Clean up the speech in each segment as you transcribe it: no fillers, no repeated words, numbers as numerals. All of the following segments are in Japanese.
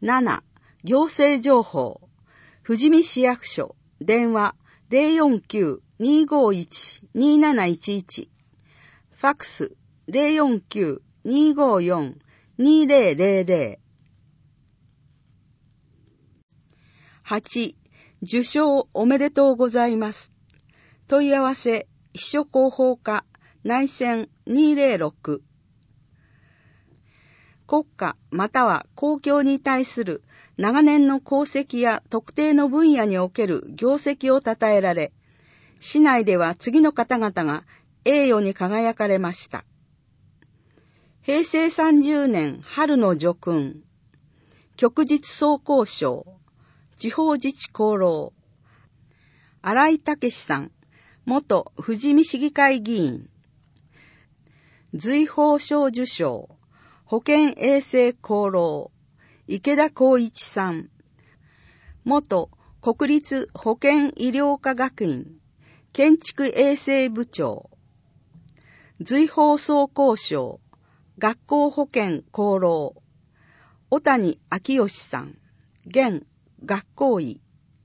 7、行政情報。富士見市役所。電話 049-251-2711。ファックス 049-254-2000。8、受賞おめでとうございます。問い合わせ、秘書広報課内線206。国家または公共に対する長年の功績や特定の分野における業績を称えられ、市内では次の方々が栄誉に輝かれました。平成30年春の叙勲、旭日総工賞、地方自治功労、新井武さん、元富士見市議会議員、随宝賞受賞、保健衛生功労、池田光一さん、元国立保健医療科学院、建築衛生部長、随宝総工賞、学校保健功労、小谷昭義さん、現学校医、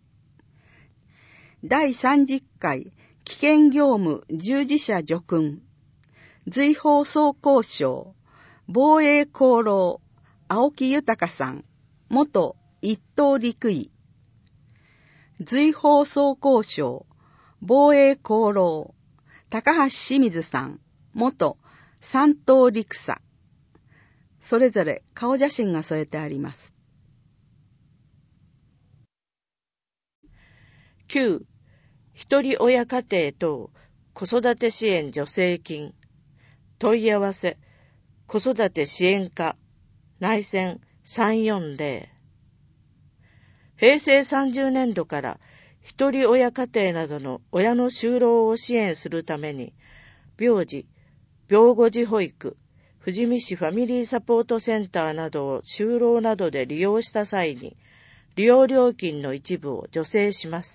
第30回危険業務従事者叙勲、随宝総工賞、防衛功労、青木豊さん、元一等陸尉、随宝総工賞、防衛功労、高橋清水さん、元三等陸佐。それぞれ顔写真が添えてあります。 9、一人親家庭等子育て支援助成金。問い合わせ、子育て支援課内線340。平成30年度から一人親家庭などの親の就労を支援するために、病児、病後児保育、富士見市ファミリーサポートセンターなどを就労などで利用した際に、利用料金の一部を助成します。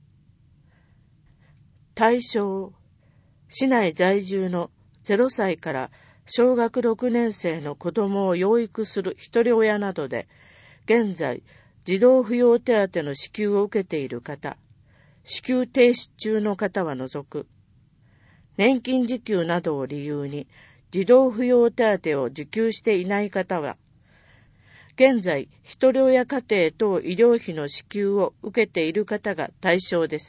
対象、市内在住の0歳から小学6年生の子供を養育する一人親などで、現在、児童扶養手当の支給を受けている方、支給停止中の方は除く、年金受給などを理由に児童扶養手当を受給していない方は、現在、一人親家庭等医療費の支給を受けている方が対象です。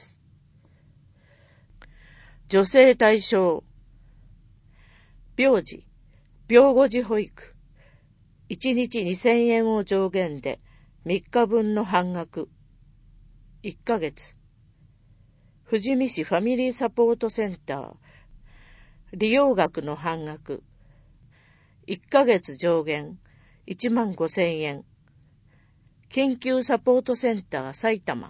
助成対象、病児、病後児保育、1日2000円を上限で3日分の半額、1ヶ月。富士見市ファミリーサポートセンター、利用額の半額、1ヶ月上限15,000円。緊急サポートセンター埼玉、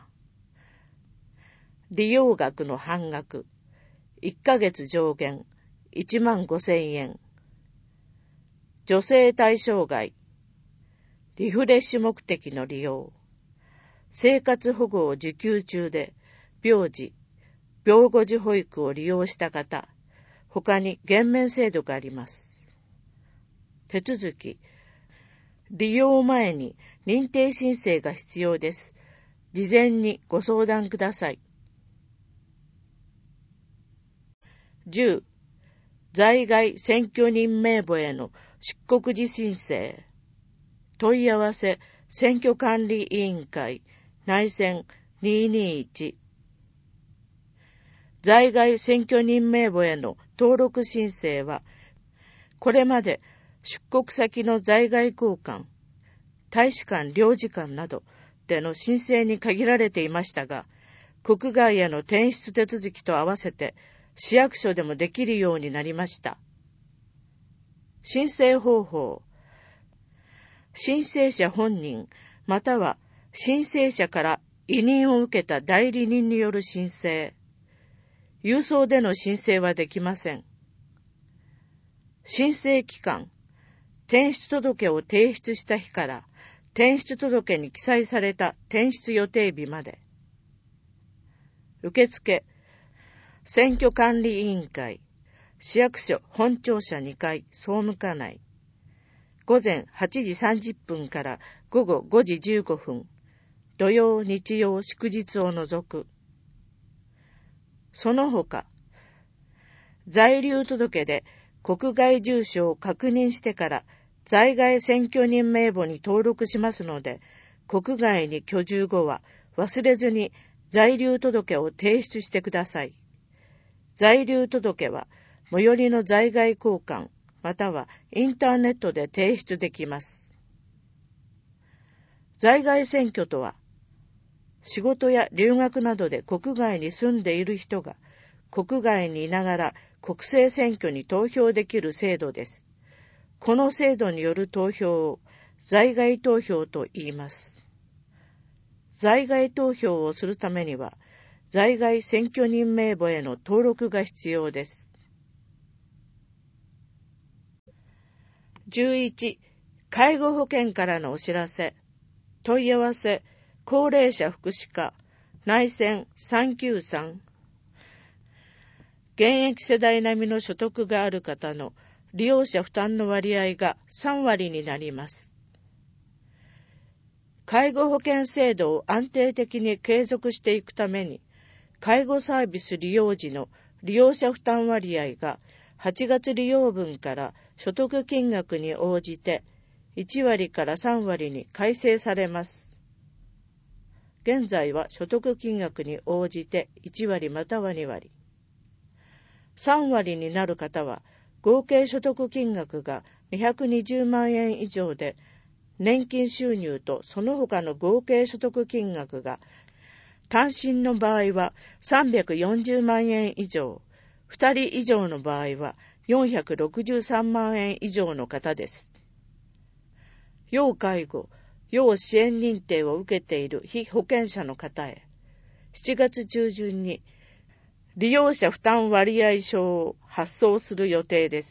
利用額の半額、1ヶ月上限15,000円。助成対象外、リフレッシュ目的の利用、生活保護を受給中で病児、病後児保育を利用した方、他に減免制度があります。手続き、利用前に認定申請が必要です。事前にご相談ください。10、在外選挙人名簿への出国時申請。問い合わせ、選挙管理委員会内線221。在外選挙人名簿への登録申請は、これまで出国先の在外公館、大使館領事館などでの申請に限られていましたが、国外への転出手続きと合わせて市役所でもできるようになりました。申請方法、申請者本人または申請者から委任を受けた代理人による申請。郵送での申請はできません。申請期間、転出届を提出した日から転出届に記載された転出予定日まで。受付、選挙管理委員会、市役所本庁舎2階総務課内。 午前8時30分から午後5時15分、土曜、日曜、祝日を除く。その他、在留届で国外住所を確認してから在外選挙人名簿に登録しますので、国外に居住後は忘れずに在留届を提出してください。在留届は最寄りの在外公館またはインターネットで提出できます。在外選挙とは、仕事や留学などで国外に住んでいる人が国外にいながら国政選挙に投票できる制度です。この制度による投票を在外投票と言います。在外投票をするためには、在外選挙人名簿への登録が必要です。11. 介護保険からのお知らせ。問い合わせ、高齢者福祉課、内線393。現役世代並みの所得がある方の利用者負担の割合が3割になります。介護保険制度を安定的に継続していくために、介護サービス利用時の利用者負担割合が8月利用分から所得金額に応じて1割から3割に改正されます。現在は所得金額に応じて1割または2割。3割になる方は合計所得金額が220万円以上で、年金収入とその他の合計所得金額が単身の場合は340万円以上、2人以上の場合は463万円以上の方です。要介護、要支援認定を受けている被保険者の方へ、7月中旬に利用者負担割合書を発送する予定です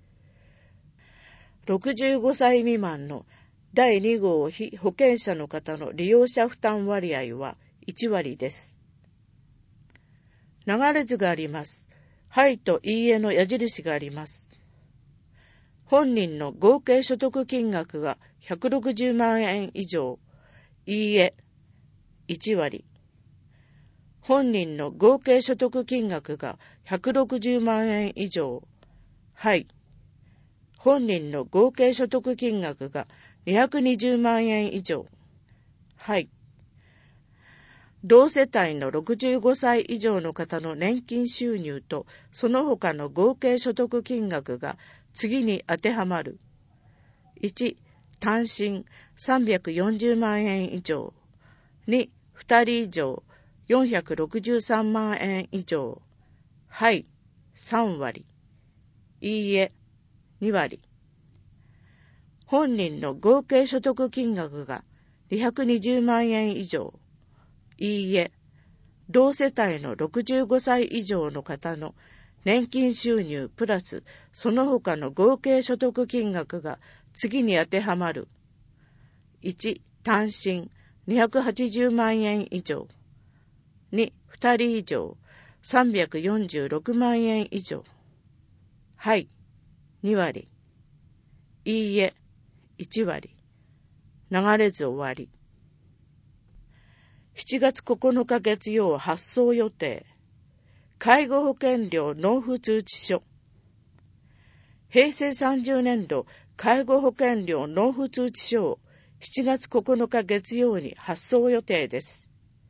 。65歳未満の第2号被保険者の方の利用者負担割合は1割です。流れ図があります。はいといいえの矢印があります。本人の合計所得金額が160万円以上、いいえ、1割。本人の合計所得金額が160万円以上、はい。本人の合計所得金額が220万円以上、はい。同世帯の65歳以上の方の年金収入とその他の合計所得金額が次に当てはまる。1、単身340万円以上。2、2人以上463万円以上。はい、3割。いいえ、2割。本人の合計所得金額が220万円以上。いいえ、同世帯の65歳以上の方の年金収入プラスその他の合計所得金額が次に当てはまる。1、単身280万円以上。2、2人以上346万円以上。はい、2割。いいえ、1割。流れ図終わり。7月9日月曜発送予定。介護保険料納付通知書。平成30年度介護保険料納付通知書を7月9日月曜に発送予定です。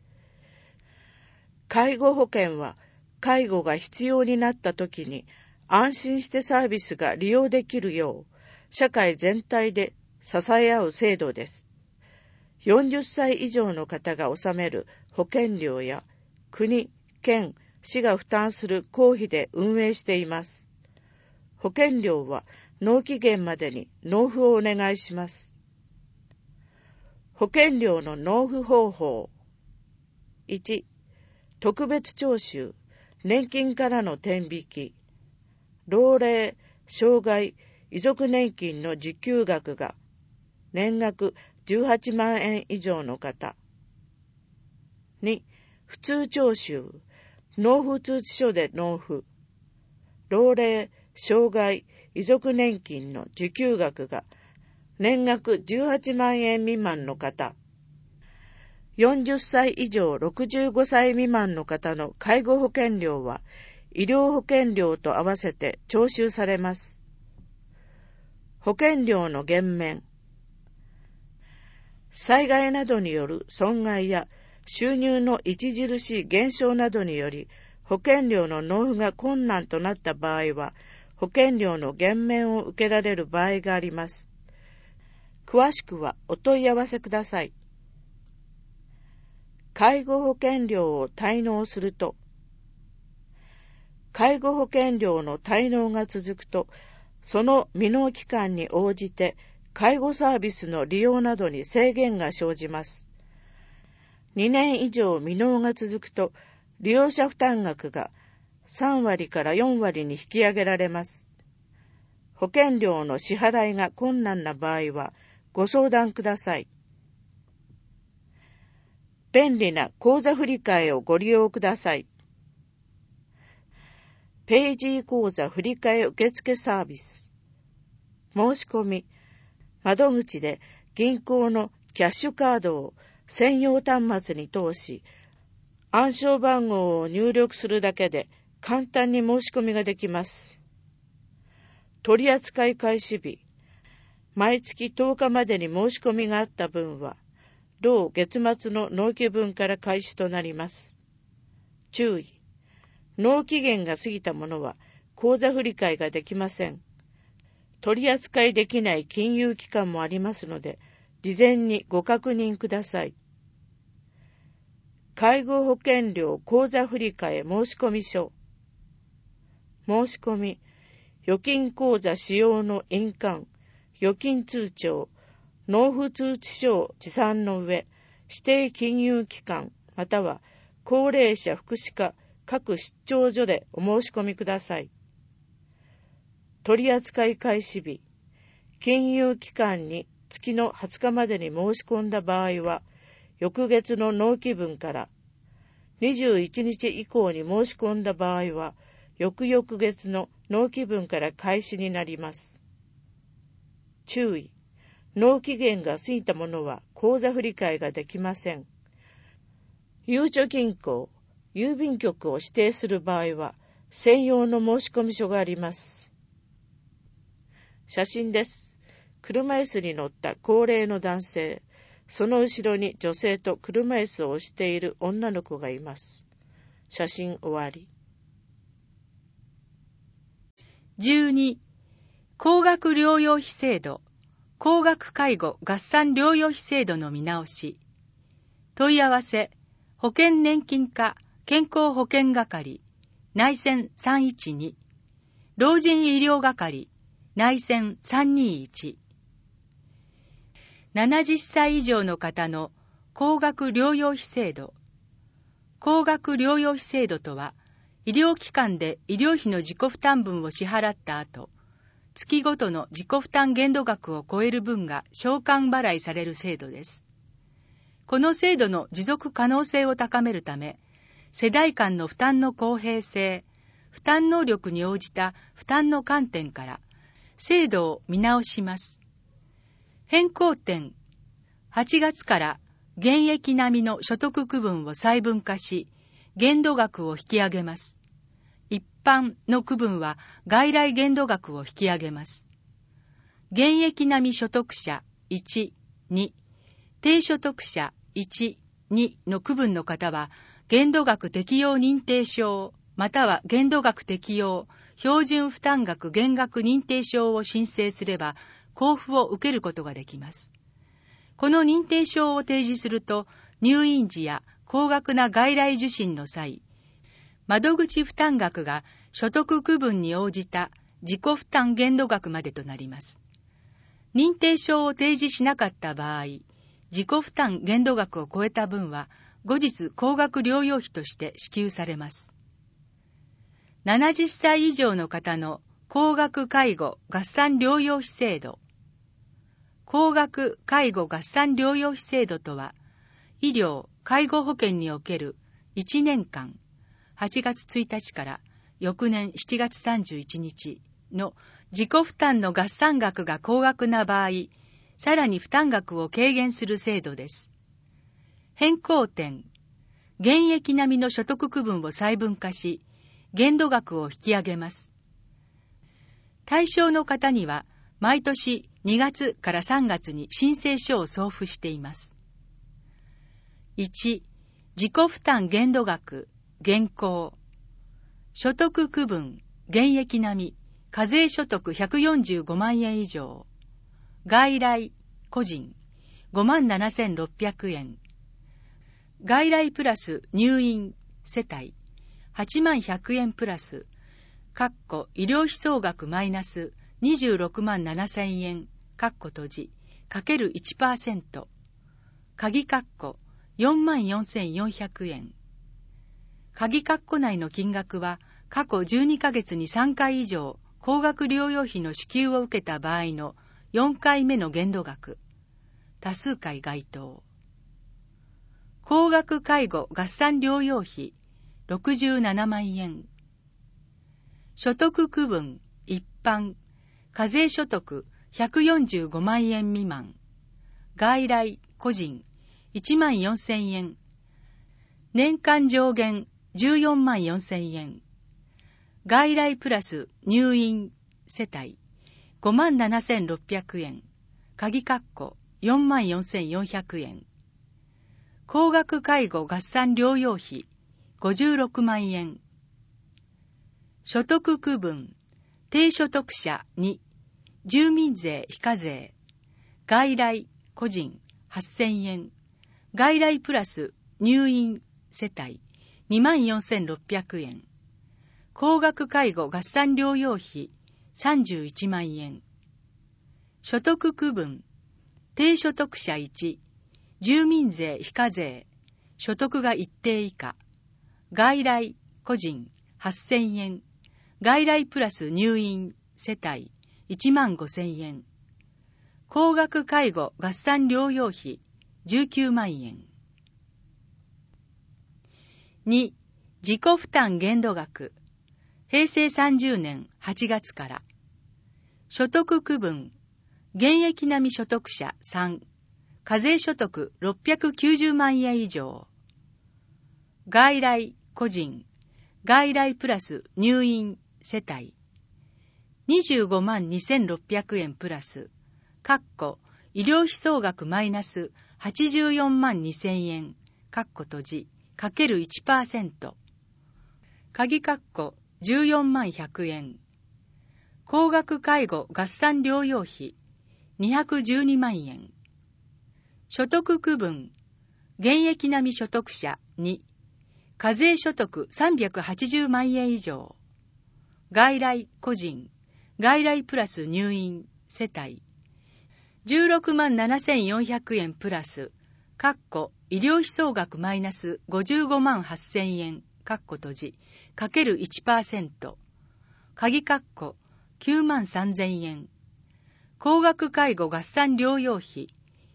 介護保険は介護が必要になったときに安心してサービスが利用できるよう社会全体で支え合う制度です。40歳以上の方が納める保険料や国、県、市が負担する公費で運営しています。保険料は納期限までに納付をお願いします。保険料の納付方法。1、特別徴収、年金からの天引き、老齢、障害、遺族年金の受給額が年額18万円以上の方。2、普通徴収、納付通知書で納付。老齢、障害、遺族年金の受給額が年額18万円未満の方、40歳以上65歳未満の方の介護保険料は医療保険料と合わせて徴収されます。保険料の減免。災害などによる損害や収入の著しい減少などにより保険料の納付が困難となった場合は保険料の減免を受けられる場合があります。詳しくはお問い合わせください。介護保険料を滞納すると、介護保険料の滞納が続くと、その未納期間に応じて介護サービスの利用などに制限が生じます。2年以上未納が続くと、利用者負担額が3割から4割に引き上げられます。保険料の支払いが困難な場合はご相談ください。便利な口座振替をご利用ください。ペイジー口座振替受付サービス。申し込み。窓口で銀行のキャッシュカードを専用端末に通し、暗証番号を入力するだけで簡単に申し込みができます。取扱開始日。毎月10日までに申し込みがあった分は、同月末の納期分から開始となります。注意。納期限が過ぎたものは口座振替ができません。取り扱いできない金融機関もありますので、事前にご確認ください。介護保険料口座振替申込書。申し込み、預金口座使用の印鑑、預金通帳、納付通知書を持参の上、指定金融機関または高齢者福祉課各出張所でお申し込みください。取扱開始日、金融機関に月の20日までに申し込んだ場合は、翌月の納期分から21日以降に申し込んだ場合は、翌々月の納期分から開始になります。注意。納期限が過ぎたものは口座振替ができません。ゆうちょ銀行、郵便局を指定する場合は、専用の申込書があります。写真です。車椅子に乗った高齢の男性、その後ろに女性と車椅子を押している女の子がいます。写真終わり。 12. 高額療養費制度、高額介護合算療養費制度の見直し。問い合わせ、保険年金課健康保険係、内線312、老人医療係、内線321。70歳以上の方の高額療養費制度。高額療養費制度とは、医療機関で医療費の自己負担分を支払った後、月ごとの自己負担限度額を超える分が償還払いされる制度です。この制度の持続可能性を高めるため、世代間の負担の公平性、負担能力に応じた負担の観点から、制度を見直します。変更点、8月から現役並みの所得区分を細分化し、限度額を引き上げます。一般の区分は外来限度額を引き上げます。現役並み所得者1、2、低所得者1、2の区分の方は、限度額適用認定証、または限度額適用、標準負担額減額認定証を申請すれば、交付を受けることができます。この認定証を提示すると、入院時や高額な外来受診の際、窓口負担額が所得区分に応じた自己負担限度額までとなります。認定証を提示しなかった場合、自己負担限度額を超えた分は、後日高額療養費として支給されます。70歳以上の方の高額介護合算療養費制度。高額介護合算療養費制度とは、医療・介護保険における1年間、8月1日から翌年7月31日の自己負担の合算額が高額な場合、 さらに負担額を軽減する制度です。変更点、現役並みの所得区分を細分化し、限度額を引き上げます。対象の方には、毎年2月から3月に申請書を送付しています。1、自己負担限度額、現行。所得区分、現役並み、課税所得145万円以上。外来、個人、57,600円。外来プラス入院、世帯、81,100円プラス、医療費総額マイナス26万7,000円、閉じ、かける 1%、鍵括弧、44,400円。鍵括弧内の金額は、過去12ヶ月に3回以上、高額療養費の支給を受けた場合の4回目の限度額。多数回該当。高額介護合算療養費、67万円。所得区分、一般、課税所得145万円未満。外来、個人、14,000円。年間上限、14万4,000円。外来プラス入院、世帯、57,600円。鍵括弧、44,400円。高額介護合算療養費、56万円。所得区分、低所得者2、住民税非課税。外来、個人、8,000円。外来プラス入院、世帯、24,600円。高額介護合算療養費、31万円。所得区分、低所得者1、住民税非課税、所得が一定以下。外来、個人、8,000円。外来プラス入院、世帯、15,000円。高額介護合算療養費、19万円。2、自己負担限度額。平成30年8月から。所得区分、現役並み所得者3、課税所得690万円以上。外来、個人、外来プラス入院、世帯、25万2,600円プラス、医療費総額マイナス84万2,000円、閉じ、かける 1%。鍵括弧14万100円。高額介護合算療養費212万円。所得区分、現役並み所得者2、課税所得380万円以上。外来、個人、外来プラス入院、世帯、16万7,400円プラス、医療費総額マイナス55万8,000円、閉じ、かける 1%、鍵括弧9万3,000円。高額介護合算療養費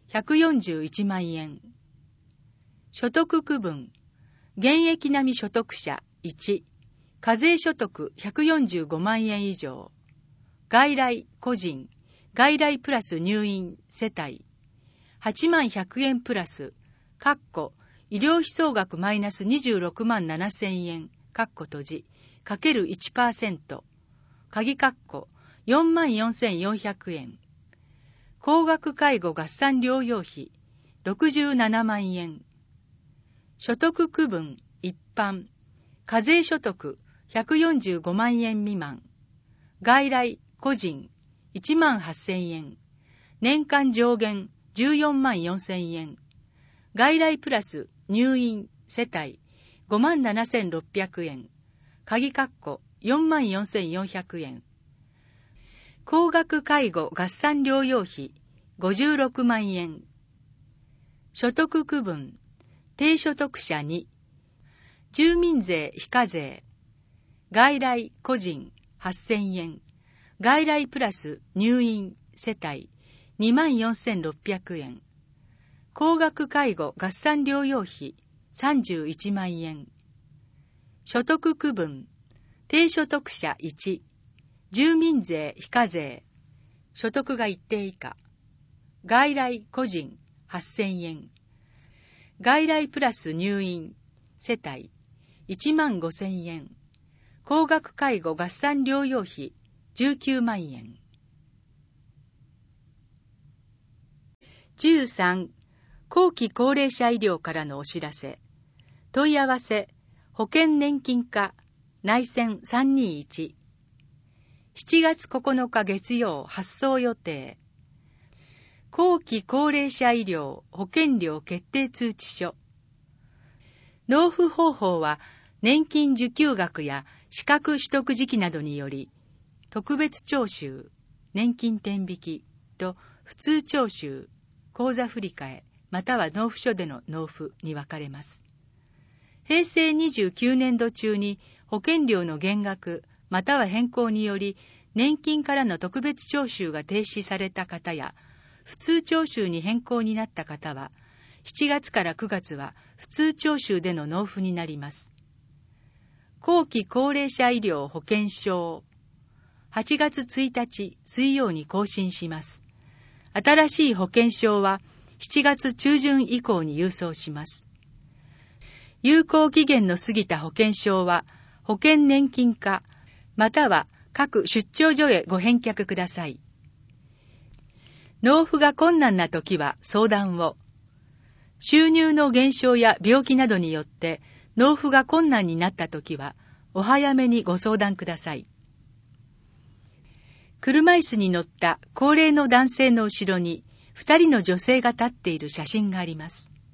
141万円。所得区分、現役並み所得者1、課税所得145万円以上。外来、個人、外来プラス入院、世帯、8万100円プラス、医療費総額マイナス26万7,000円、閉じ、かける 1%、鍵括弧4万4,400円。高額介護合算療養費67万円。所得区分、一般、課税所得145万円未満。外来、個人、1万8,000円。年間上限14万4,000円。外来プラス入院、世帯、57,600円。鍵括弧4万4,400円。高額介護合算療養費56万円。所得区分、低所得者2、住民税非課税。外来、個人、8,000円。外来プラス入院、世帯、24,600円。高額介護合算療養費31万円。所得区分、低所得者1、住民税非課税。所得が一定以下。 外来個人8000円。外来プラス入院世帯15000円。高額介護合算療養費19万円。13. 後期高齢者医療からのお知らせ。問い合わせ、保険年金課、内線321。7月9日月曜発送予定。後期高齢者医療保険料決定通知書。納付方法は、年金受給額や資格取得時期などにより、特別徴収、年金転引きと普通徴収、口座振替、または納付書での納付に分かれます。平成29年度中に保険料の減額、または変更により、年金からの特別徴収が停止された方や、普通徴収に変更になった方は、7月から9月は普通徴収での納付になります。後期高齢者医療保険証、8月1日水曜に更新します。新しい保険証は7月中旬以降に郵送します。有効期限の過ぎた保険証は保険年金課、または各出張所へご返却ください。納付が困難なときは相談を。収入の減少や病気などによって納付が困難になったときは、お早めにご相談ください。車椅子に乗った高齢の男性の後ろに、2人の女性が立っている写真があります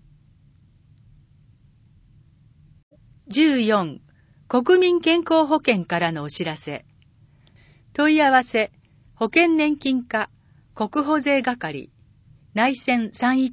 。14. 国民健康保険からのお知らせ。問い合わせ、保険年金課、国保税係、内線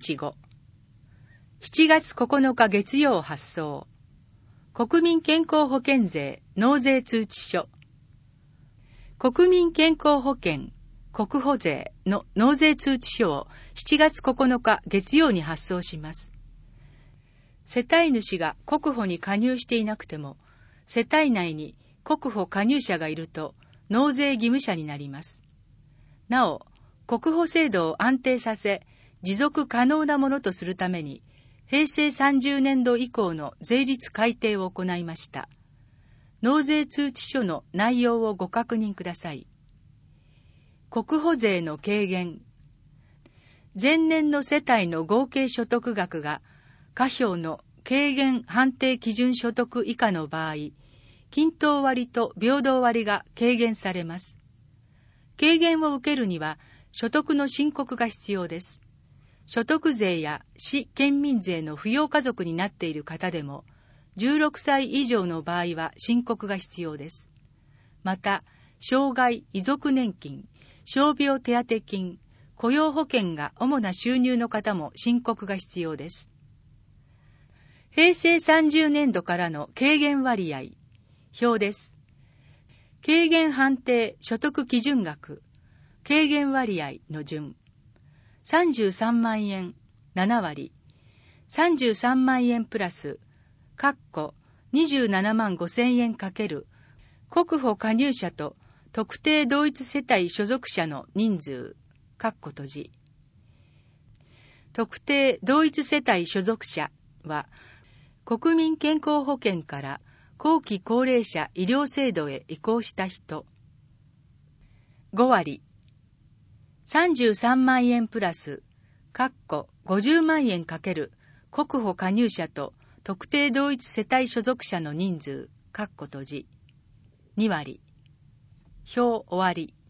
315。7月9日月曜発送。国民健康保険税納税通知書。国民健康保険国保税の納税通知書を7月9日月曜に発送します。世帯主が国保に加入していなくても、世帯内に国保加入者がいると納税義務者になります。なお、国保制度を安定させ、持続可能なものとするために、平成30年度以降の税率改定を行いました。納税通知書の内容をご確認ください。国保税の軽減。前年の世帯の合計所得額が下表の軽減判定基準所得以下の場合、均等割と平等割が軽減されます。軽減を受けるには所得の申告が必要です。所得税や市県民税の扶養家族になっている方でも、16歳以上の場合は申告が必要です。また、障害、遺族年金、傷病手当金、雇用保険が主な収入の方も申告が必要です。平成30年度からの軽減割合、表です。軽減判定所得基準額、軽減割合の順。33万円、7割。33万円プラス、27万5千円かける、国保加入者と特定同一世帯所属者の人数、閉じ。特定同一世帯所属者は、国民健康保険から後期高齢者医療制度へ移行した人。5割。33万円プラス、50万円かける国保加入者と特定同一世帯所属者の人数、閉じ。2割。表終わり。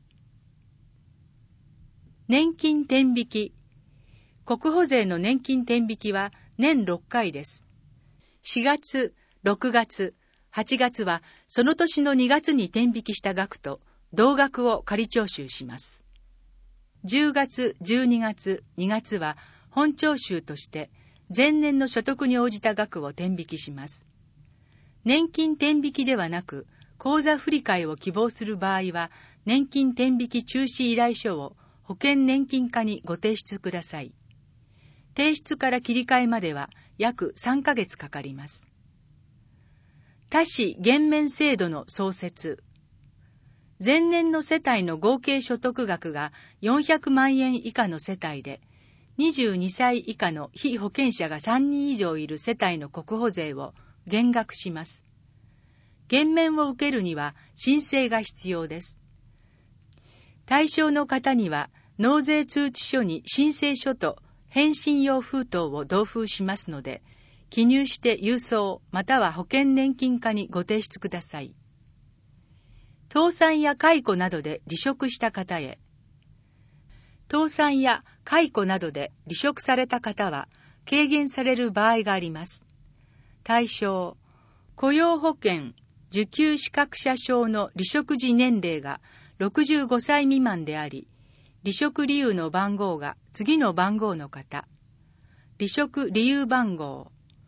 年金転引き。国保税の年金転引きは年6回です。4月、6月、8月はその年の2月に転引きした額と同額を仮徴収します。10月、12月、2月は本徴収として前年の所得に応じた額を転引きします。年金転引きではなく、口座振替を希望する場合は、年金転引き中止依頼書を保険年金課にご提出ください。提出から切り替えまでは約3ヶ月かかります。多子減免制度の創設。前年の世帯の合計所得額が400万円以下の世帯で、 22歳以下の被保険者が3人以上いる世帯の国保税を減額します。減免を受けるには申請が必要です。対象の方には納税通知書に申請書と返信用封筒を同封しますので、記入して郵送または保険年金課にご提出ください。倒産や解雇などで離職した方へ。倒産や解雇などで離職された方は軽減される場合があります。対象、雇用保険受給資格者証の離職時年齢が65歳未満であり、離職理由の番号が次の番号の方。離職理由番号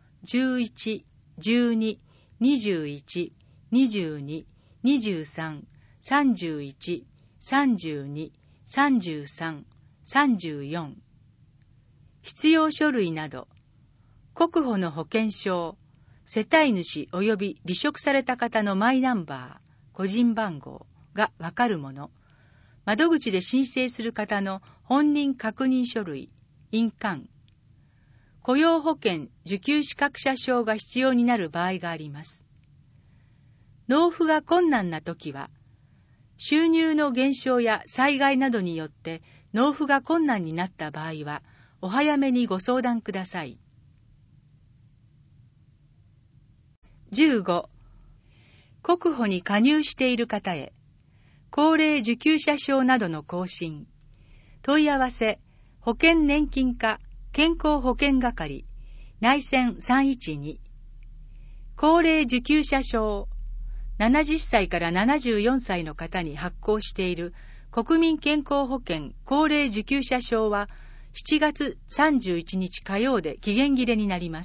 11、12、21、22、23、31、32、33、34。必要書類など、国保の保険証、世帯主及び離職された方のマイナンバー、個人番号がわかるもの、窓口で申請する方の本人確認書類、印鑑、雇用保険受給資格者証が必要になる場合があります。納付が困難なときは、収入の減少や災害などによって納付が困難になった場合は、お早めにご相談ください。15. 国保に加入している方へ、高齢受給者証などの更新、問い合わせ、保険年金課、健康保険係、内線312、高齢受給者証、70歳から74歳の方に発行している国民健康保険高齢受給者証は7月31日火曜で期限切れになります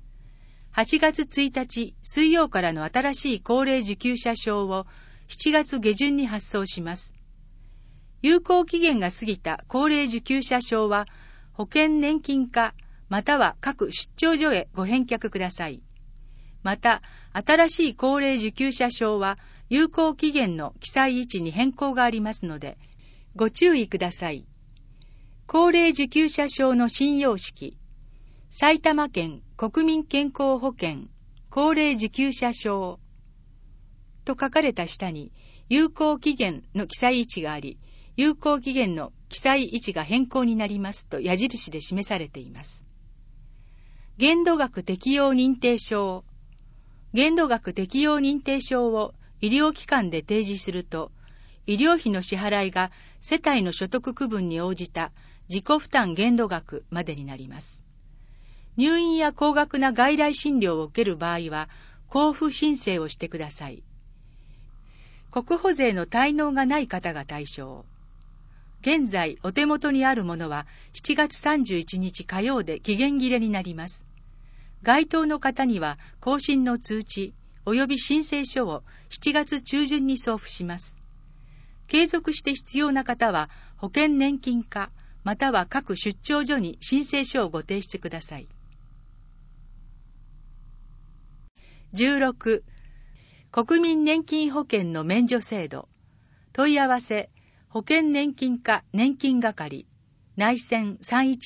。8月1日水曜からの新しい高齢受給者証を7月下旬に発送します。有効期限が過ぎた高齢受給者証は保険年金課または各出張所へご返却ください。また、新しい高齢受給者証は有効期限の記載位置に変更がありますので、ご注意ください。高齢受給者証の新様式、埼玉県国民健康保険高齢受給者証と書かれた下に有効期限の記載位置があり、有効期限の記載位置が変更になりますと矢印で示されています。限度額適用認定証、限度額適用認定証を医療機関で提示すると、医療費の支払いが世帯の所得区分に応じた自己負担限度額までになります。入院や高額な外来診療を受ける場合は、交付申請をしてください。国保税の滞納がない方が対象。現在お手元にあるものは7月31日火曜で期限切れになります。該当の方には更新の通知及び申請書を7月中旬に送付します。継続して必要な方は保険年金課または各出張所に申請書をご提出ください。16. 国民年金保険の免除制度、問い合わせ、保険年金課年金係、内線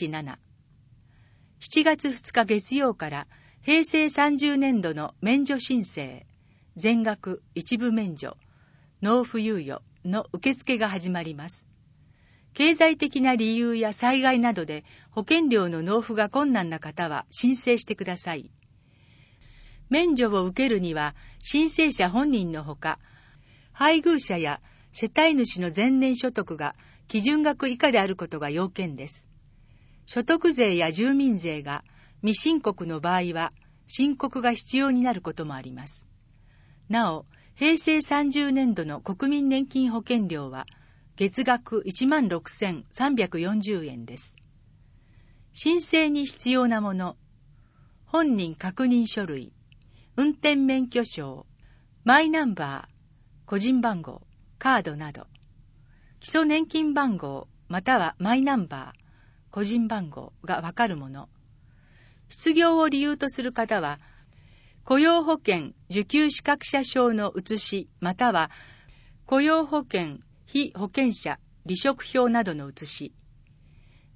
317。7月2日月曜から平成30年度の免除申請、全額一部免除、納付猶予の受付が始まります。経済的な理由や災害などで保険料の納付が困難な方は申請してください。免除を受けるには申請者本人のほか、配偶者や世帯主の前年所得が基準額以下であることが要件です。所得税や住民税が未申告の場合は申告が必要になることもあります。なお、平成30年度の国民年金保険料は月額 16,340 円です。申請に必要なもの、本人確認書類、運転免許証、マイナンバー、個人番号、カードなど、基礎年金番号またはマイナンバー、個人番号がわかるもの。失業を理由とする方は、雇用保険受給資格者証の写しまたは雇用保険被保険者離職票などの写し、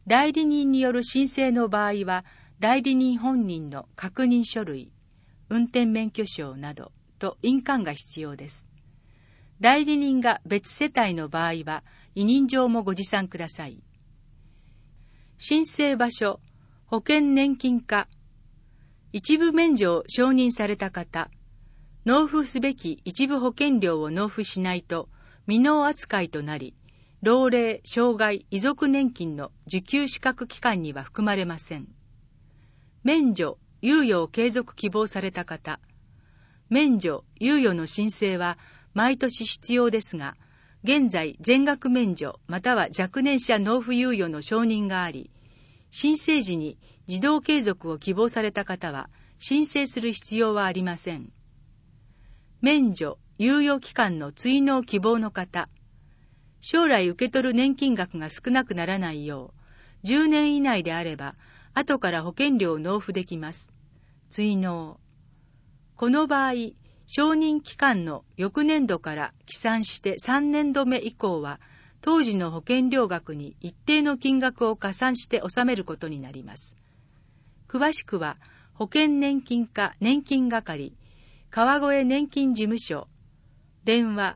代理人による申請の場合は、代理人本人の確認書類、運転免許証などと印鑑が必要です。代理人が別世帯の場合は、委任状もご持参ください。申請場所、保険年金課、一部免除を承認された方、納付すべき一部保険料を納付しないと未納扱いとなり、老齢、障害、遺族年金の受給資格期間には含まれません。免除、猶予を継続希望された方、免除、猶予の申請は毎年必要ですが、現在全額免除または若年者納付猶予の承認があり、申請時に自動継続を希望された方は申請する必要はありません。免除、猶予期間の追納希望の方、将来受け取る年金額が少なくならないよう、10年以内であれば、後から保険料を納付できます。追納。この場合、承認期間の翌年度から起算して3年度目以降は、当時の保険料額に一定の金額を加算して納めることになります。詳しくは、保険年金課年金係、川越年金事務所、電話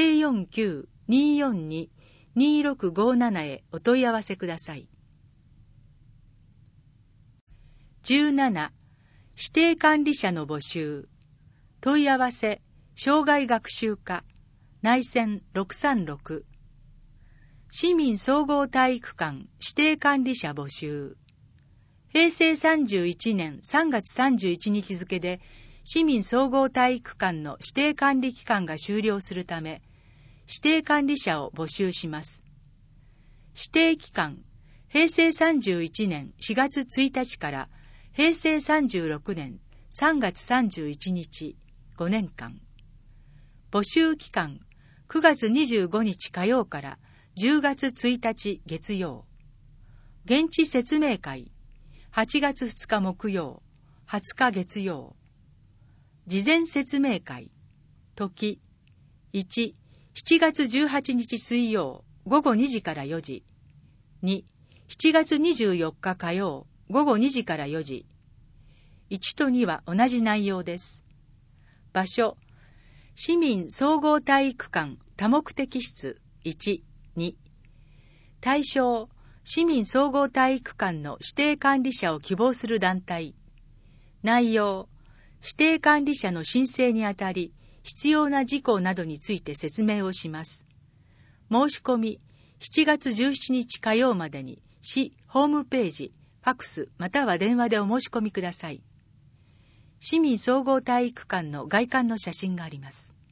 049-242-2657 へお問い合わせください。17. 指定管理者の募集。問い合わせ、生涯学習課、内線636。市民総合体育館指定管理者募集。平成31年3月31日付で、市民総合体育館の指定管理期間が終了するため、指定管理者を募集します。指定期間、平成31年4月1日から平成36年3月31日、5年間。募集期間、9月25日火曜から10月1日月曜。現地説明会、8月2日木曜、20日月曜。事前説明会、時、1、7月18日水曜、午後2時から4時。2、7月24日火曜、午後2時から4時。1と2は同じ内容です。場所、市民総合体育館多目的室1、2。対象、市民総合体育館の指定管理者を希望する団体。内容、指定管理者の申請にあたり、必要な事項などについて説明をします。申し込み、7月17日火曜までに、市ホームページ、ファクスまたは電話でお申し込みください。市民総合体育館の外観の写真があります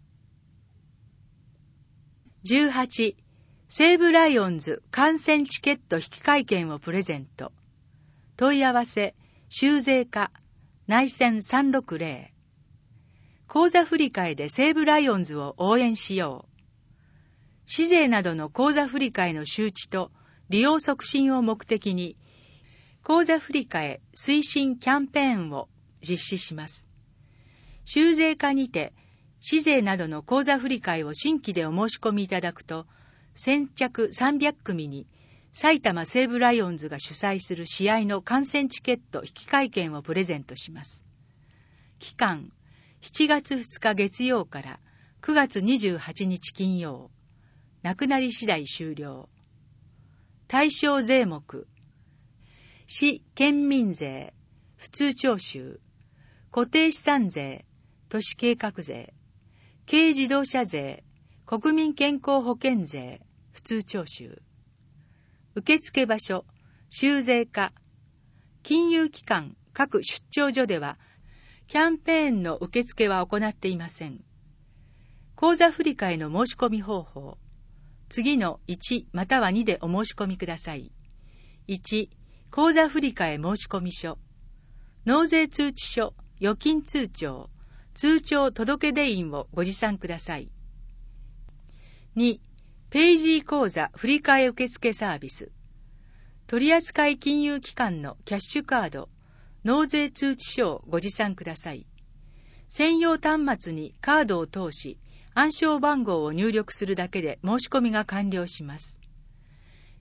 。18. 西武ライオンズ観戦チケット引換券をプレゼント。問い合わせ、修税課、内線360。口座振替で西武ライオンズを応援しよう。市税などの口座振替の周知と利用促進を目的に、口座振替推進キャンペーンを実施します。修税課にて、市税などの口座振替を新規でお申し込みいただくと、先着300組に埼玉西武ライオンズが主催する試合の観戦チケット引換券をプレゼントします。期間、7月2日月曜から9月28日金曜。なくなり次第終了。対象税目、市県民税、普通徴収、固定資産税、都市計画税、軽自動車税、国民健康保険税、普通徴収。受付場所、修税課。金融機関、各出張所では、キャンペーンの受付は行っていません。口座振替の申し込み方法。次の1または2でお申し込みください。1、口座振替申込書。納税通知書、預金通帳、通帳届出印をご持参ください。2、ペイジー口座振替受付サービス。取扱金融機関のキャッシュカード、納税通知書をご持参ください。専用端末にカードを通し、暗証番号を入力するだけで申し込みが完了します。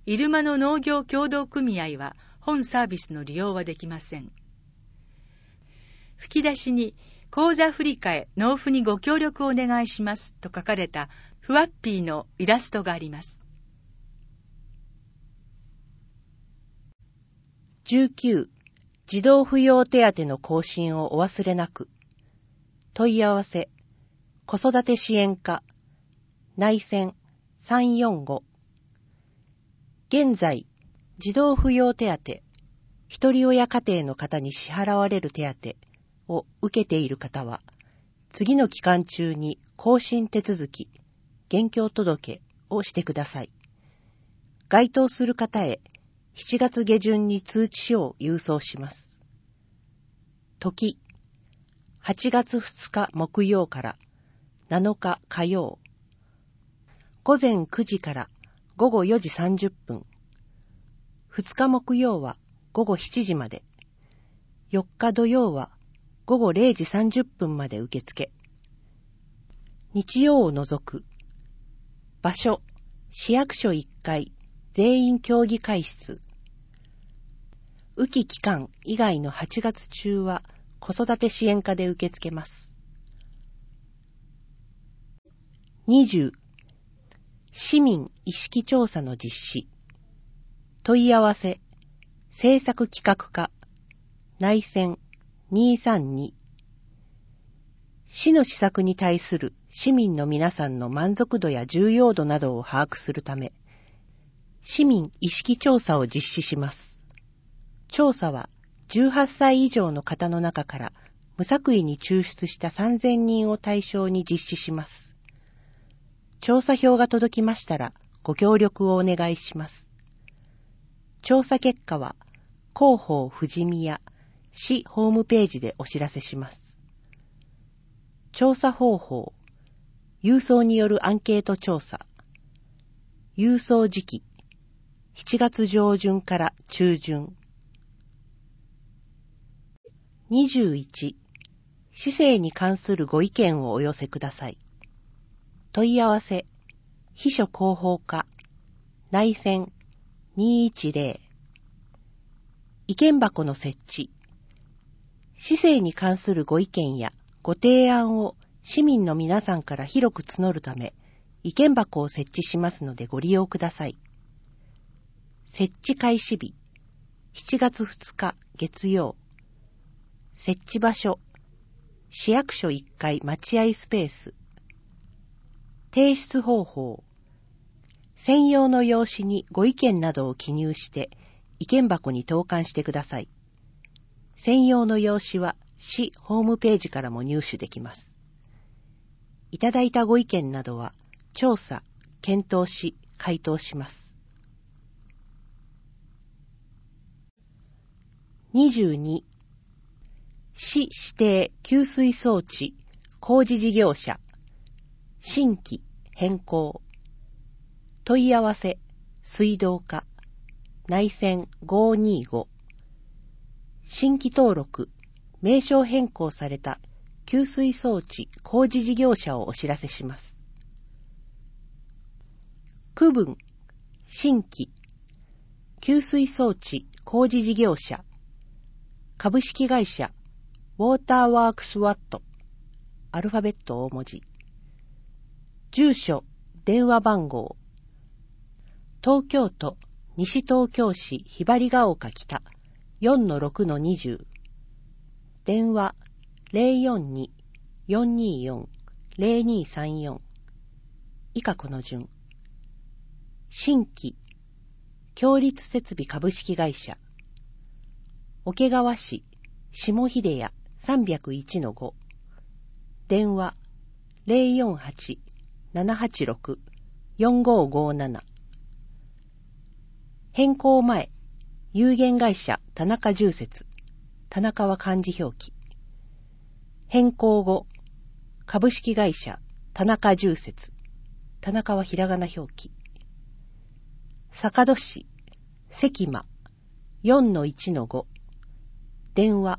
入間の農業協同組合は本サービスの利用はできません。吹き出しに口座振替納付にご協力をお願いしますと書かれたフワッピーのイラストがあります。 19. 児童扶養手当の更新をお忘れなく。問い合わせ、子育て支援課、内線345。現在、児童扶養手当、一人親家庭の方に支払われる手当を受けている方は、次の期間中に更新手続き、現況届をしてください。該当する方へ、7月下旬に通知書を郵送します。時、8月2日木曜から7日火曜。午前9時から午後4時30分。2日木曜は午後7時まで。4日土曜は午後0時30分まで受付。日曜を除く。場所、市役所1階、全員協議会室。雨季期間以外の8月中は子育て支援課で受け付けます。20. 市民意識調査の実施。問い合わせ、政策企画課、内線232。市の施策に対する市民の皆さんの満足度や重要度などを把握するため、市民意識調査を実施します。調査は18歳以上の方の中から無作為に抽出した3000人を対象に実施します。調査票が届きましたらご協力をお願いします。調査結果は広報富士宮市ホームページでお知らせします。調査方法、郵送によるアンケート調査。郵送時期、7月上旬から中旬。21. 市政に関するご意見をお寄せください。問い合わせ、秘書広報課、内線210。意見箱の設置。市政に関するご意見やご提案を市民の皆さんから広く募るため、意見箱を設置しますのでご利用ください。設置開始日、7月2日月曜。設置場所、市役所1階待合スペース。提出方法、専用の用紙にご意見などを記入して意見箱に投函してください。専用の用紙は市ホームページからも入手できます。いただいたご意見などは調査、検討し、回答します。22. 市指定給水装置工事事業者新規変更。問い合わせ、水道課、内線525。新規登録、名称変更された給水装置工事事業者をお知らせします。区分、新規、給水装置工事事業者、株式会社、ウォーターワークスワット、アルファベット大文字。住所、電話番号。東京都西東京市ひばりが丘北 4-6-20。電話 042-424-0234。以下この順。新規、共立設備株式会社。桶川市下秀屋 301-5。電話 048-786-4557。変更前、有限会社田中住設。田中は漢字表記。変更後、株式会社田中住設。田中はひらがな表記。坂戸市関間 4-1-5。電話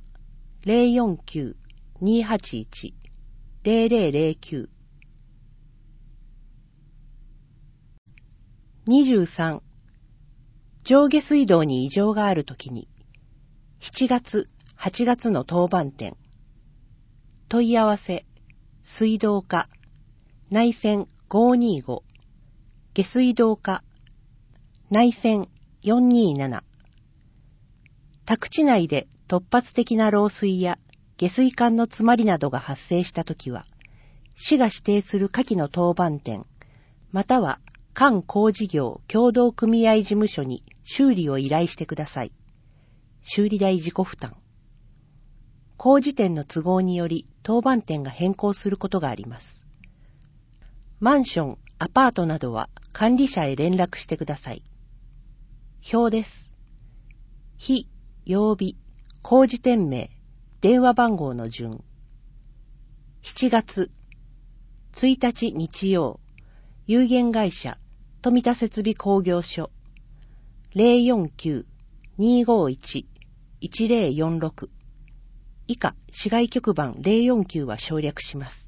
049-281-0009。23. 上下水道に異常があるときに、7月、8月の当番店。問い合わせ、水道課、内線525、下水道課、内線427。宅地内で突発的な漏水や下水管の詰まりなどが発生したときは、市が指定する下記の当番店、または管工事業協同組合事務所に修理を依頼してください。修理代自己負担。工事店の都合により当番店が変更することがあります。マンション、アパートなどは管理者へ連絡してください。表です。日、曜日、工事店名、電話番号の順。7月、1日日曜、有限会社、富田設備工業所、049-251-1046。以下、市外局番049は省略します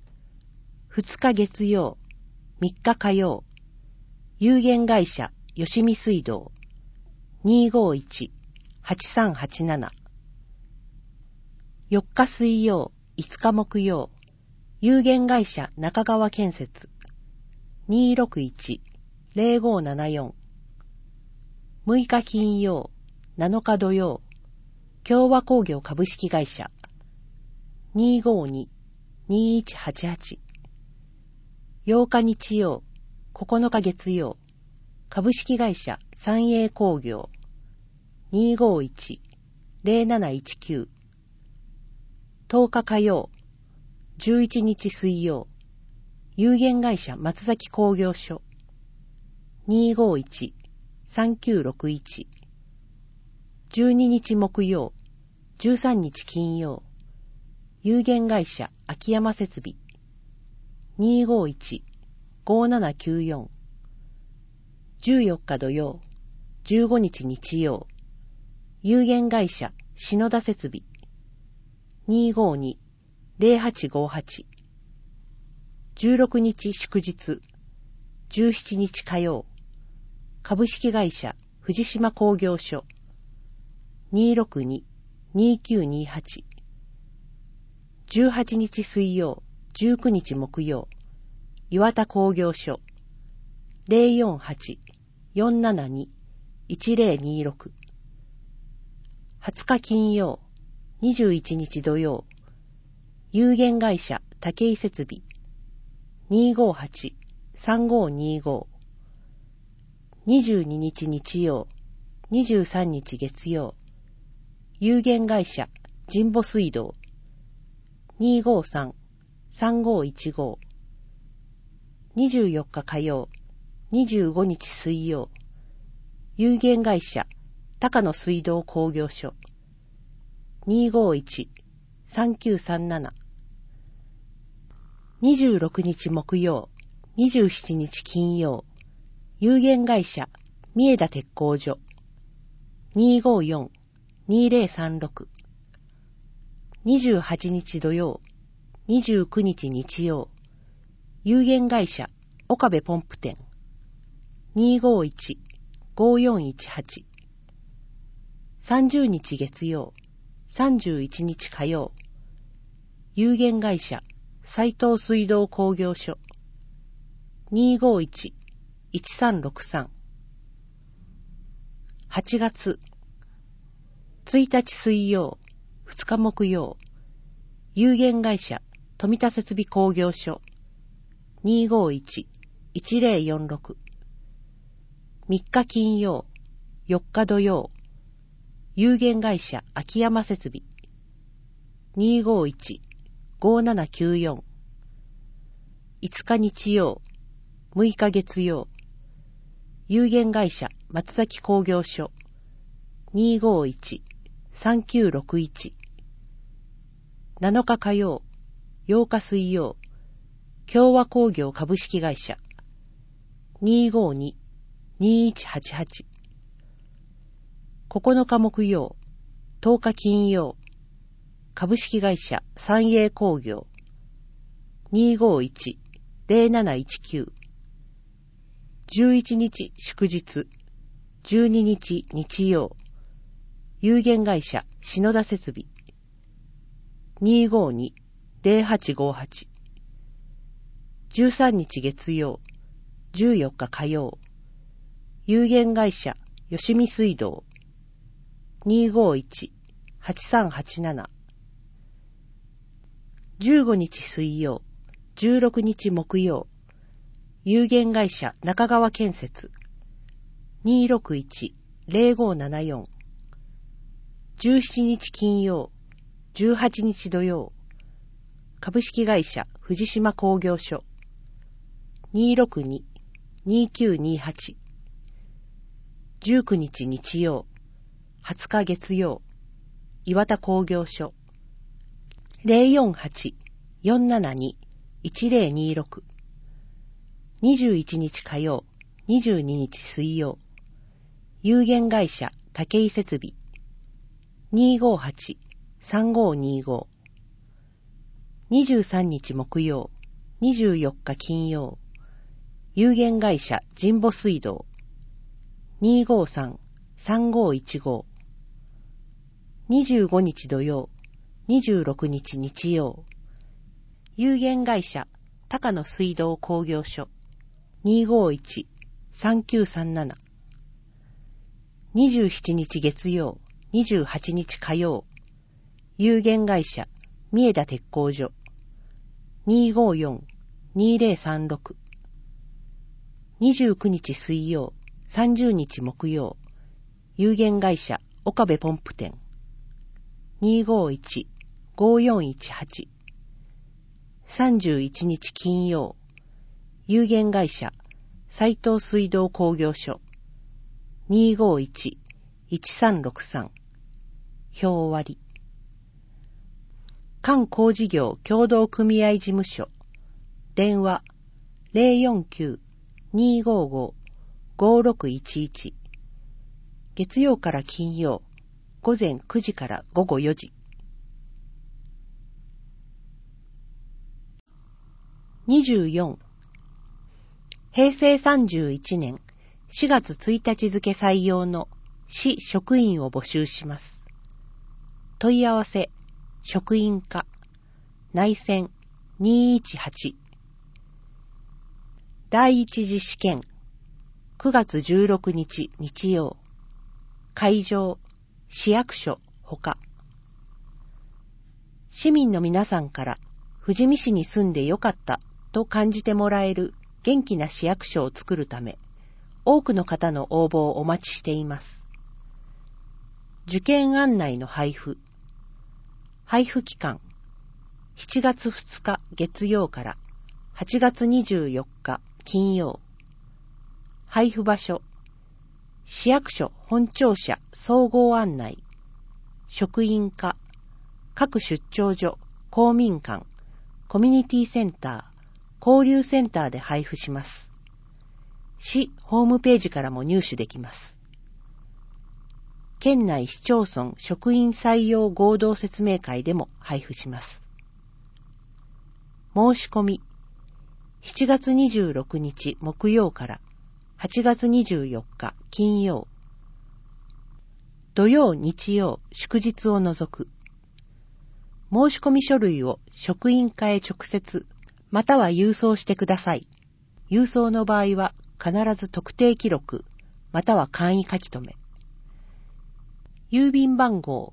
。2日月曜、3日火曜、有限会社、吉見水道、251-8387。4日水曜、5日木曜、有限会社中川建設、261-0574。6日金曜、7日土曜、共和工業株式会社、252-2188。8日日曜、9日月曜、株式会社三栄工業、251-0719。10日火曜、11日水曜、有限会社松崎工業所、251-3961。12日木曜、13日金曜、有限会社秋山設備、251-5794。14日土曜、15日日曜、有限会社篠田設備、252-0858。16日祝日、17日火曜、株式会社藤島工業所、262-2928。18日水曜、19日木曜、岩田工業所、048-472-1026。20日金曜、21日土曜、有限会社武井設備、258-3525。22日日曜、23日月曜、有限会社神保水道、253-3515。24日火曜、25日水曜、有限会社高野水道工業所、251-3937。26日木曜、27日金曜、有限会社三重田鉄工所、254-2036。28日土曜、29日日曜、有限会社岡部ポンプ店、251-5418。30日月曜、31日火曜、有限会社斉藤水道工業所、251-1363。8月、1日水曜、2日木曜、有限会社富田設備工業所、251-1046。3日金曜、4日土曜、有限会社秋山設備、251-5794。5日日曜、6日月曜、有限会社松崎工業所、251-3961。7日火曜、8日水曜、共和工業株式会社、252-2188。9日木曜、10日金曜、株式会社三栄工業、251-0719。11日祝日、 12日日曜、有限会社篠田設備 252-0858。13日月曜、14日火曜、有限会社吉見水道 251-8387。15日水曜、16日木曜、有限会社中川建設 261-0574。17日金曜、18日土曜、株式会社藤島工業所 262-2928。19日日曜、20日月曜、岩田工業所 048-472-1026。21日火曜、22日水曜、有限会社武井設備 258-3525。23日木曜、24日金曜、有限会社神保水道 253-3515。25日土曜、26日日曜、有限会社高野水道工業所 251-3937。27日月曜、28日火曜、有限会社三重田鉄工所 254-2036。29日水曜、30日木曜、有限会社岡部ポンプ店 251-5418。31日金曜、有限会社斉藤水道工業所 251-1363。表終わり。関工事業協同組合事務所、電話 049-255-5611。月曜から金曜、午前9時から午後4時。24、平成31年4月1日付採用の市職員を募集します。問い合わせ、職員課、内線218。第一次試験、9月16日日曜。会場、市役所ほか。市民の皆さんから富士見市に住んでよかったと感じてもらえる元気な市役所を作るため、多くの方の応募をお待ちしています。受験案内の配布。配布期間、7月2日月曜から8月24日金曜。配布場所、市役所本庁舎総合案内、職員課、各出張所、公民館、コミュニティセンター、交流センターで配布します。市ホームページからも入手できます。県内市町村職員採用合同説明会でも配布します。申し込み、7月26日木曜から8月24日金曜。土曜日曜祝日を除く。申し込み書類を職員課へ直接または郵送してください。郵送の場合は必ず特定記録または簡易書き留め。郵便番号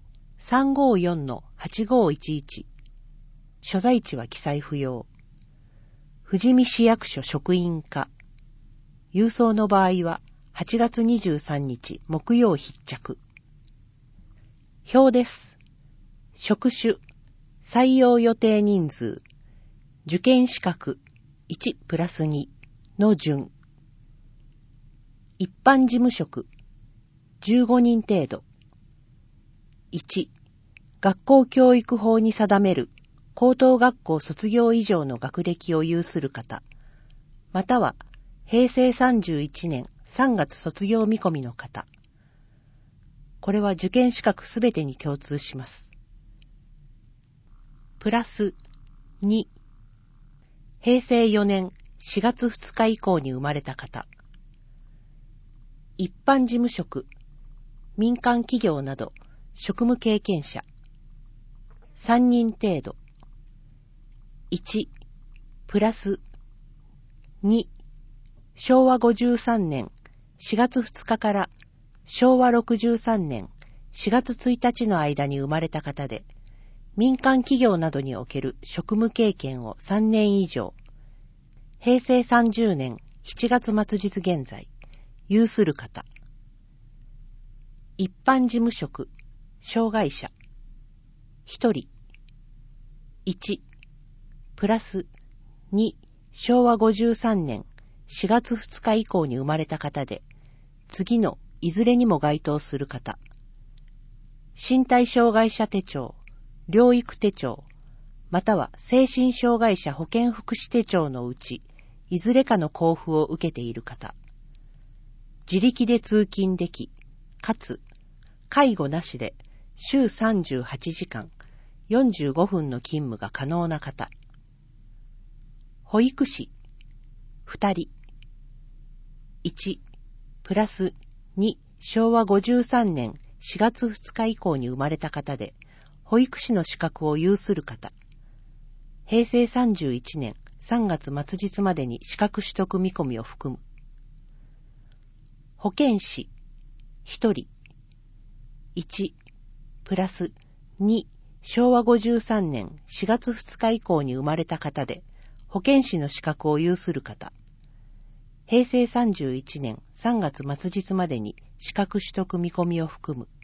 354-8511。所在地は記載不要。富士見市役所職員課。郵送の場合は8月23日木曜必着。表です。職種、採用予定人数、受験資格1プラス2の順。一般事務職、15人程度。1、学校教育法に定める高等学校卒業以上の学歴を有する方、または平成31年3月卒業見込みの方。これは受験資格すべてに共通します。プラス2、平成4年4月2日以降に生まれた方。 一般事務職、民間企業など職務経験者3人程度。1プラス2昭和53年4月2日から昭和63年4月1日の間に生まれた方で、民間企業などにおける職務経験を3年以上、平成30年7月末日現在、有する方。一般事務職、障害者。1人。1、プラス2、昭和53年4月2日以降に生まれた方で、次のいずれにも該当する方。身体障害者手帳、療育手帳、または精神障害者保健福祉手帳のうち、いずれかの交付を受けている方。自力で通勤でき、かつ、介護なしで週38時間、45分の勤務が可能な方。保育士、2人。1、プラス2、昭和53年4月2日以降に生まれた方で、保育士の資格を有する方。平成31年3月末日までに資格取得見込みを含む。保健師、1人。1、プラス2、昭和53年4月2日以降に生まれた方で、保健師の資格を有する方。平成31年3月末日までに資格取得見込みを含む。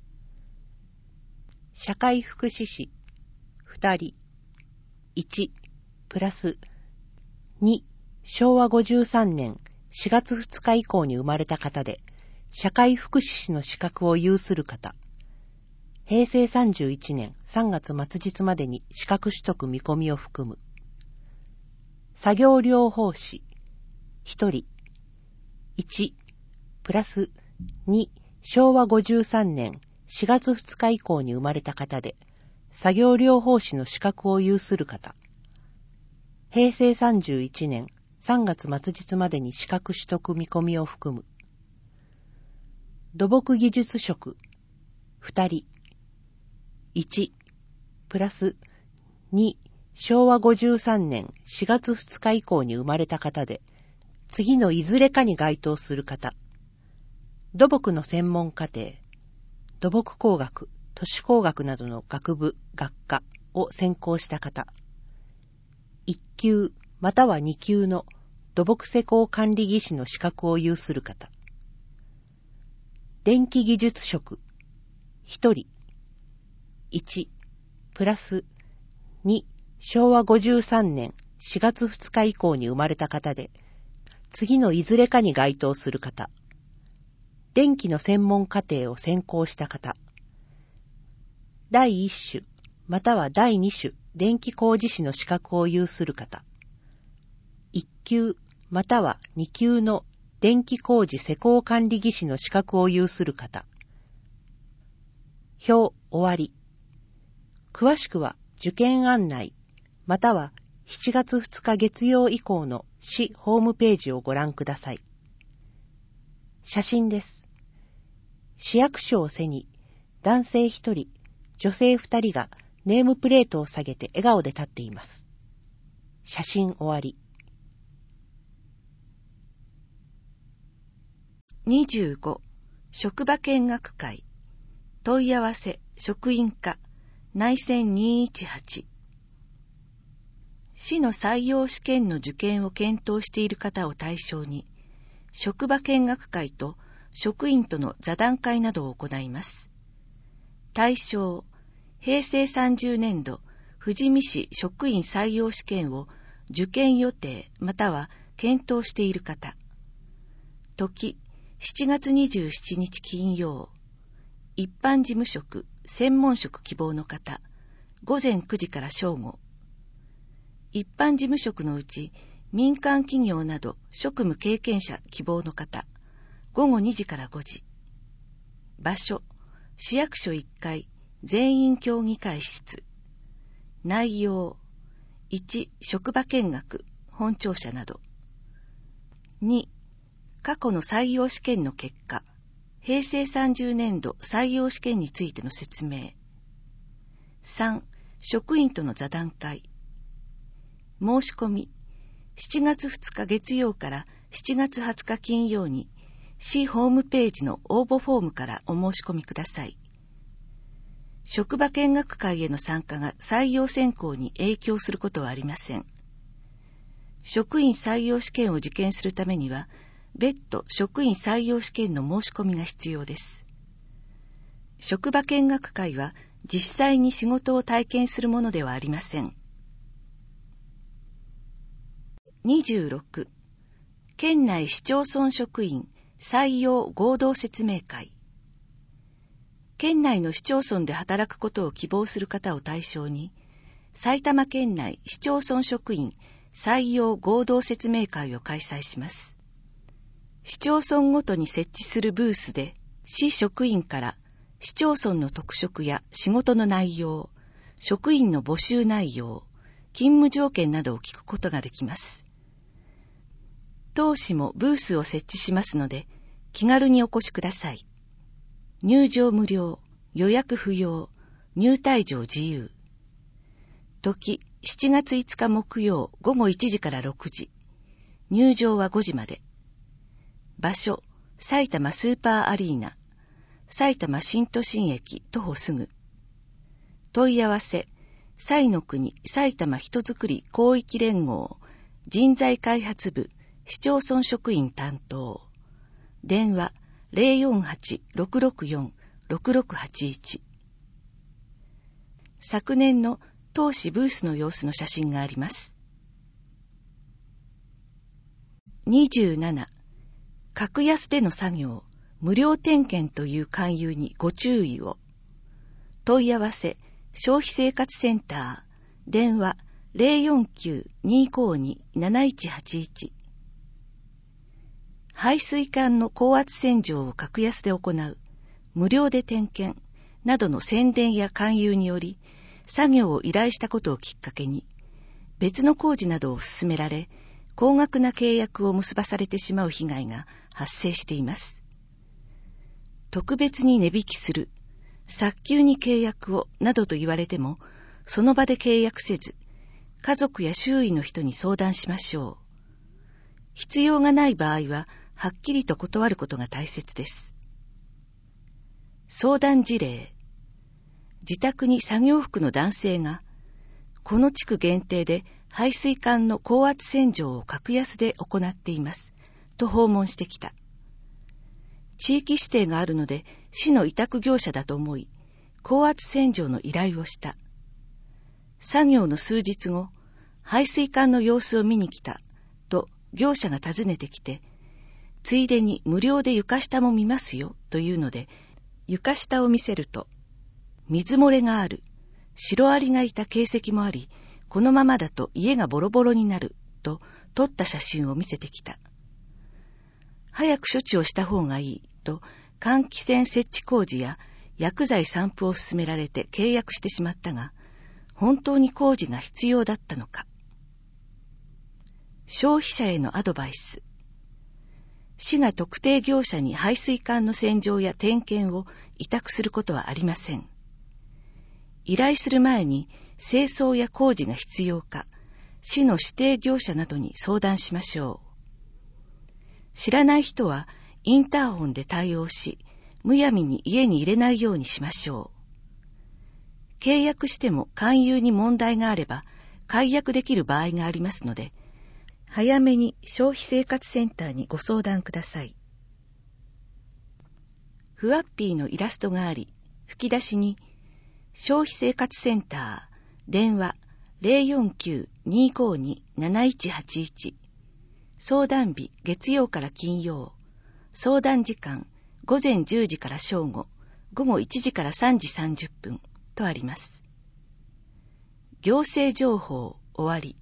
社会福祉士、2人。1、プラス2、昭和53年4月2日以降に生まれた方で、社会福祉士の資格を有する方。平成31年3月末日までに資格取得見込みを含む。作業療法士、1人。1、プラス2、昭和53年4月2日以降に生まれた方で、作業療法士の資格を有する方。平成31年3月末日までに資格取得見込みを含む。土木技術職、2人。1、プラス2、昭和53年4月2日以降に生まれた方で、次のいずれかに該当する方。土木の専門課程、土木工学、都市工学などの学部、学科を専攻した方。1級または2級の土木施工管理技師の資格を有する方。電気技術職、1人。1、プラス2、昭和53年4月2日以降に生まれた方で、次のいずれかに該当する方。電気の専門課程を専攻した方。第1種、または第2種、電気工事士の資格を有する方。1級、または2級の電気工事施工管理技師の資格を有する方。表終わり。詳しくは受験案内、または7月2日月曜以降の市ホームページをご覧ください。写真です。市役所を背に男性1人、女性2人がネームプレートを下げて笑顔で立っています。写真終わり。 25. 職場見学会問い合わせ職員課内線218。市の採用試験の受験を検討している方を対象に、職場見学会と職員との座談会などを行います。対象、平成30年度富士見市職員採用試験を受験予定または検討している方。時、7月27日金曜。一般事務職、専門職希望の方、午前9時から正午。一般事務職のうち、民間企業など職務経験者希望の方、午後2時から5時。場所、市役所1階、全員協議会室。内容、1、職場見学、本庁舎など。2、 過去の採用試験の結果、平成30年度採用試験についての説明。3、職員との座談会。申し込み、7月2日月曜から7月20日金曜に、市ホームページの応募フォームからお申し込みください。職場見学会への参加が採用選考に影響することはありません。職員採用試験を受験するためには、別途職員採用試験の申し込みが必要です。職場見学会は実際に仕事を体験するものではありません。26、県内市町村職員採用合同説明会。県内の市町村で働くことを希望する方を対象に、埼玉県内市町村職員採用合同説明会を開催します。市町村ごとに設置するブースで、市職員から市町村の特色や仕事の内容、職員の募集内容、勤務条件などを聞くことができます。当市もブースを設置しますので、気軽にお越しください。入場無料、予約不要、入退場自由。時、7月5日木曜午後1時から6時。入場は5時まで。場所、埼玉スーパーアリーナ。埼玉新都心駅徒歩すぐ。問い合わせ、彩の国埼玉人づくり広域連合人材開発部市町村職員担当。電話、048-664-6681。昨年の当市ブースの様子の写真があります。27、格安での作業、無料点検という勧誘にご注意を。問い合わせ、消費生活センター、電話 049-252-7181。排水管の高圧洗浄を格安で行う、無料で点検などの宣伝や勧誘により、作業を依頼したことをきっかけに、別の工事などを進められ、高額な契約を結ばされてしまう被害が発生しています。特別に値引きする、早急に契約をなどと言われても、その場で契約せず、家族や周囲の人に相談しましょう。必要がない場合は、はっきりと断ることが大切です。相談事例。自宅に作業服の男性が、この地区限定で排水管の高圧洗浄を格安で行っています、と訪問してきた。地域指定があるので、市の委託業者だと思い、高圧洗浄の依頼をした。作業の数日後、排水管の様子を見に来た、と業者が訪ねてきて、ついでに無料で床下も見ますよ、というので、床下を見せると、水漏れがある、シロアリがいた形跡もあり、このままだと家がボロボロになる、と撮った写真を見せてきた。早く処置をした方がいい、と換気扇設置工事や薬剤散布を進められて契約してしまったが、本当に工事が必要だったのか。消費者へのアドバイス。市が特定業者に排水管の洗浄や点検を委託することはありません。依頼する前に清掃や工事が必要か、市の指定業者などに相談しましょう。知らない人はインターホンで対応し、むやみに家に入れないようにしましょう。契約しても勧誘に問題があれば、解約できる場合がありますので、早めに消費生活センターにご相談ください。フワッピーのイラストがあり、吹き出しに、消費生活センター、電話 049-252-7181。相談日月曜から金曜。相談時間午前10時から正午、午後1時から3時30分とあります。行政情報終わり。